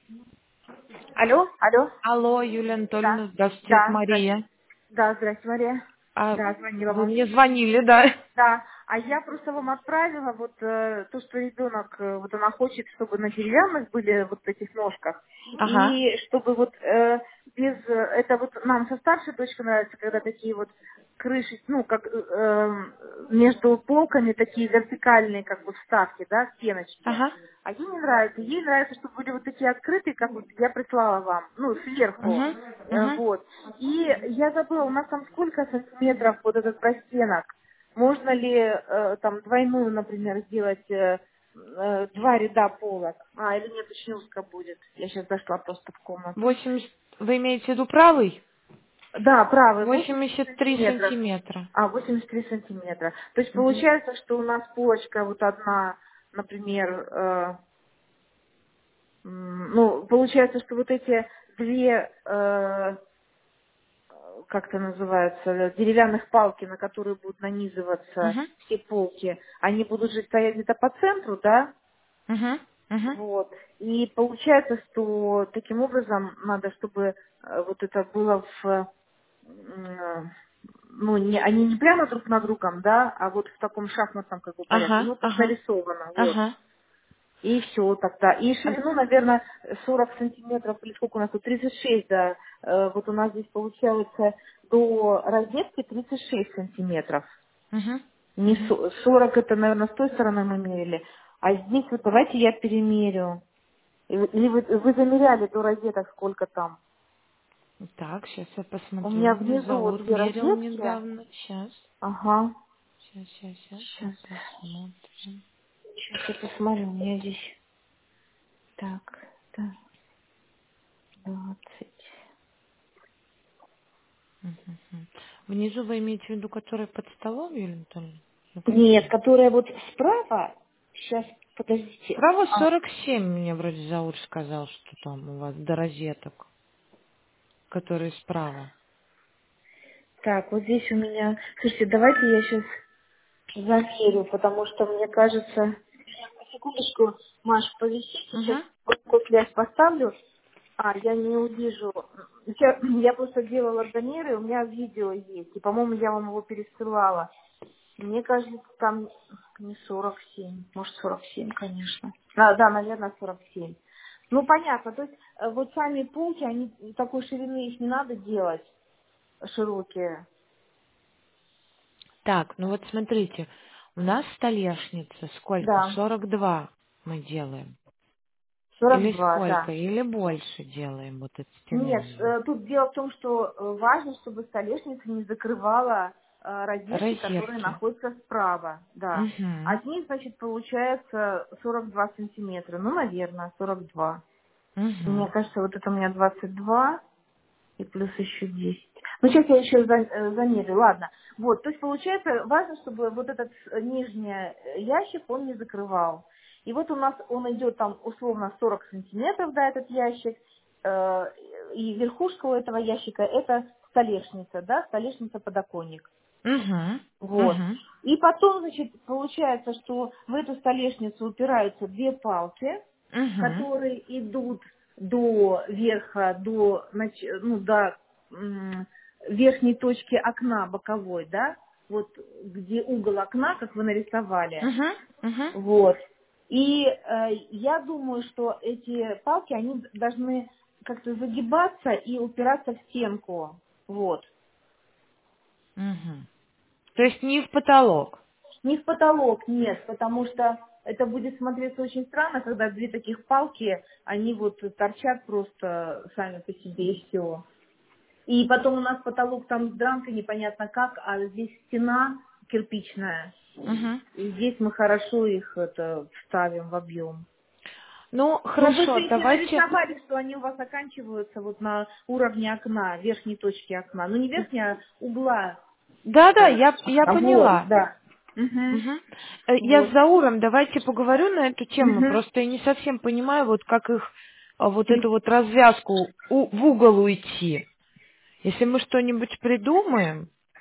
Алло, алло. Алло, Юлия Да, Анатольевна, здравствуйте, это да, здрасте. Мария. Да, здрасте, Мария. А Да, звонила вы вам. мне звонили, да? Да, а я просто вам отправила вот то, что ребенок, вот она хочет, чтобы на деревянных были вот этих ножках, Ага, и чтобы вот без, это вот нам со старшей дочкой нравится, когда такие вот крыши, ну, как между полками такие вертикальные, как бы вставки, да, стеночки. ага, А ей нравится, чтобы были вот такие открытые, как вот я прислала вам, ну, сверху. угу, угу. Вот. И я забыла, у нас там сколько сантиметров вот этот простенок? Можно ли там двойную, например, сделать два ряда полок? А, или нет, очень узко будет. Я сейчас зашла просто в комнату. 80, вы имеете в виду правый? Да, правый, 80 83 сантиметров. сантиметра. А, 83 сантиметра. То есть Угу. получается, что у нас полочка вот одна, например, ну, получается, что вот эти две как это называется, деревянных палки, на которые будут нанизываться Угу. все полки, они будут же стоять где-то по центру, да? Угу. Угу. Вот. И получается, что таким образом надо, чтобы вот это было ну, они не прямо друг на другом, да, а вот в таком шахматном как бы порядке, Ага, ну, как ага, нарисовано, вот. ага. И все тогда. И ширину, наверное, 40 сантиметров, или сколько у нас тут, 36, да. Вот у нас здесь получается до розетки 36 сантиметров. Угу. Не Угу. 40 это, наверное, с той стороны мы мерили. А здесь вот давайте я перемерю. Или вы замеряли до розеток сколько там? Так, сейчас я У посмотрю. меня Мне внизу вот зовут, две мерил розетки. недавно. Сейчас. Ага. Сейчас Сейчас. посмотрим. Сейчас я посмотрю. У меня здесь. Так. Так. 20. Мгм. Внизу вы имеете в виду, который под столом, Юлия Анатольевна? Ну, Нет, какие? которая вот справа. Сейчас, подождите. Справа А, 47, мне вроде Заур сказал, что там у вас до розеток, которые справа. так, вот здесь у меня... Слушайте, давайте я сейчас замерю, потому что мне кажется... Секундочку, Маш, повисите, сейчас Угу. связь поставлю. А, я не увижу. Я просто делала замеры, у меня видео есть. И, по-моему, я вам его пересылала. Мне кажется, там не 47, может 47, конечно. А, да, наверное, 47. Ну, понятно, то есть вот сами полки, они такой ширины их не надо делать, широкие. Так, ну вот смотрите, у нас столешница сколько? Да, 42 мы делаем. Или 42, сколько? да. Или больше делаем вот эту стену Нет, внизу? тут дело в том, что важно, чтобы столешница не закрывала розетки, которые Розетки. находятся справа, да. Угу. От них, значит, получается 42 сантиметра. Ну, наверное, 42. Мне Угу. кажется, вот это у меня 22. И плюс еще 10. Ну, сейчас я еще замерю, ладно. Вот, то есть получается, важно, чтобы вот этот нижний ящик он не закрывал. И вот у нас он идет там условно 40 сантиметров, да, этот ящик. э, И верхушка у этого ящика это столешница, да, столешница-подоконник. Угу. Вот. Угу. И потом, значит, получается, что в эту столешницу упираются две палки, Угу. которые идут до верха, ну, до верхней точки окна боковой, да, вот где угол окна, как вы нарисовали. Угу. Угу. Вот. И я думаю, что эти палки, они должны как-то загибаться и упираться в стенку. Вот. Угу. То есть не в потолок. Не в потолок, нет, потому что это будет смотреться очень странно, когда две таких палки, они вот торчат просто сами по себе и все. И потом у нас потолок там с дранкой непонятно как, а здесь стена кирпичная. Угу. И здесь мы хорошо их это вставим в объем. Ну, Но вы же хорошо, их не давайте. нарисовали, что они у вас оканчиваются вот на уровне окна, верхней точки окна. Ну не верхней, а угла. Да-да, я Вот, поняла. да. Угу. Мгм. Я с Вот. Зауром давайте поговорю на эту тему. Угу. Просто я не совсем понимаю, вот как их вот эту вот развязку в угол уйти. Если мы что-нибудь придумаем,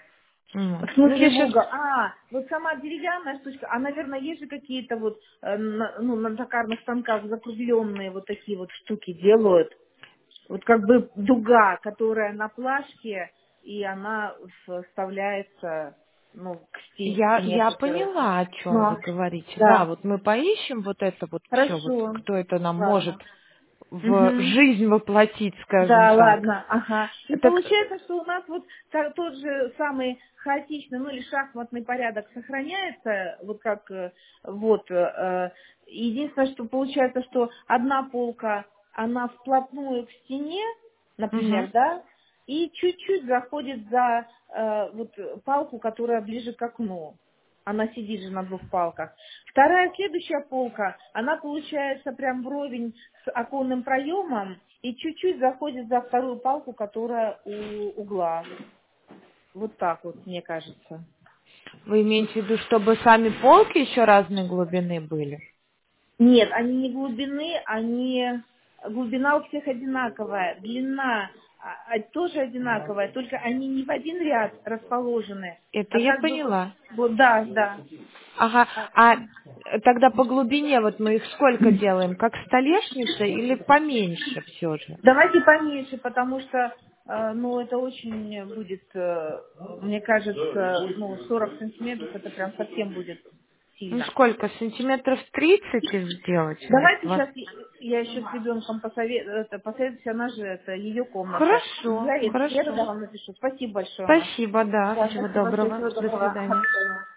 Вот. В Ну, смысле я в сейчас... угол. А, вот сама деревянная штучка, а, наверное, есть же какие-то вот, ну, на токарных станках закругленные вот такие вот штуки делают. Вот как бы дуга, которая на плашке, и она вставляется, ну, к стене, Я которая... поняла, о Ну, чем вы говорите. Да, да. вот мы поищем вот это вот все, вот Хорошо. кто это нам может Ладно. в Мгм. жизнь воплотить, скажем Да, так. ладно, ага. И Так, получается, что у нас вот тот же самый хаотичный, ну или шахматный порядок сохраняется, вот как вот. Единственное, что получается, что одна полка, она вплотную к стене, например, угу. да, и чуть-чуть заходит за вот палку, которая ближе к окну. Она сидит же на двух палках. Вторая, следующая полка, она получается прям вровень с оконным проемом и чуть-чуть заходит за вторую палку, которая у угла. Вот так вот, мне кажется. Вы имеете в виду, чтобы сами полки еще разной глубины были? Нет, они не глубины, глубина у всех одинаковая, длина тоже одинаковая, только они не в один ряд расположены, Это а я как бы вот, поняла. вот да, да. Ага, а тогда по глубине вот мы их сколько делаем? Как столешница или поменьше все же? Давайте поменьше, потому что, ну, это очень будет, мне кажется, ну, 40 сантиметров, это прям совсем будет Ну сильно. сколько, сантиметров 30 их сделать? Или Давайте 20? сейчас я еще с ребенком посоветуюсь, она же, это ее комната. Хорошо, Я тогда хорошо. вам напишу. Спасибо большое. Спасибо, да. Да, Всего спасибо большое. доброго. Всего До доброго. свидания. До свидания.